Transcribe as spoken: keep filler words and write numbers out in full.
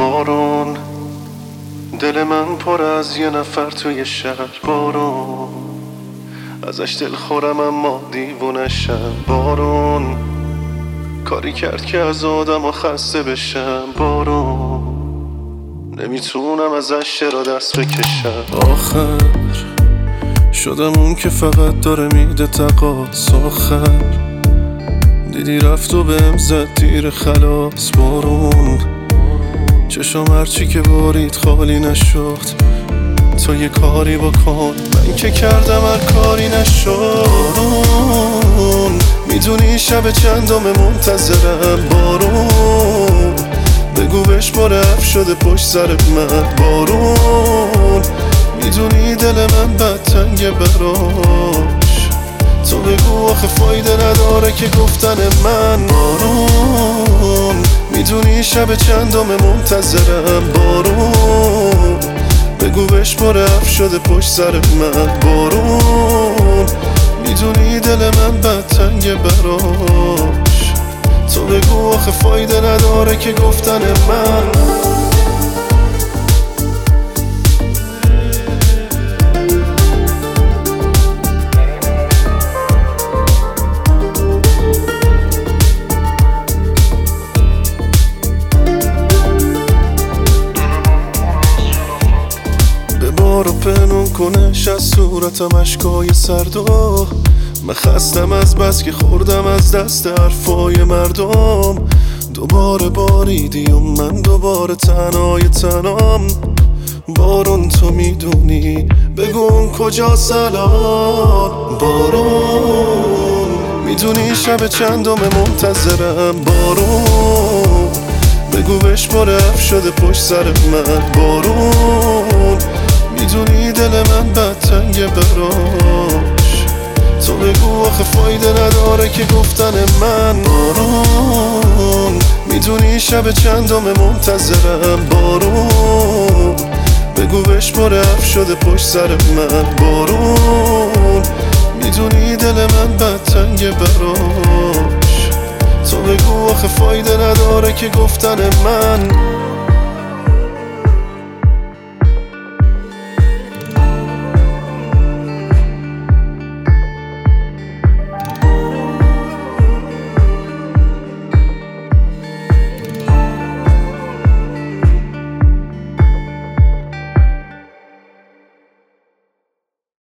بارون، دل من پر از یه نفر توی شهر. بارون ازش دل خورم اما دیوونشم. بارون کاری کرد که از آدم خسته بشم. بارون نمیتونم ازش چرا دست بکشم. آخر شدم اون که فقط داره میده تقاص. آخر دیدی رفت و بهم زد تیر خلاص. بارون چشم هرچی که بارید خالی نشد. تو یه کاری بکن، من که کردم هر کاری نشد. بارون میدونی شب چندم منتظرم. بارون بگو بهش ما رفت شده پشت سر من. بارون میدونی دل من بد تنگه براش. تو بگو آخه فایده نداره که گفتن من. بارون میدونی شب چندم منتظرم. بارون بگو بهش ما رفت شده پشت سر من. بارون میدونی دل من بد تنگه براش. تو بگو آخه فایده نداره که گفتن من. بارو پنون کنش از صورتم اشکای سردو. من خستم از بس که خوردم از دست حرفای مردم. دوباره باریدی و من دوباره تنهای تنام. بارون تو میدونی بگو اون کجا سلام. بارون میدونی شب چندم منتظرم. بارون بگو بهش ما رفت شده پشت سر من. بارون میدونی دل من بد تنگه براش. تو بگو آخه فایده نداره که گفتن من. بارون میدونی شب چندم منتظرم. بارون بگو بهش ما رفت شده پشت سر من. بارون میدونی دل من بد تنگه براش. تو بگو آخه فایده نداره که گفتن من.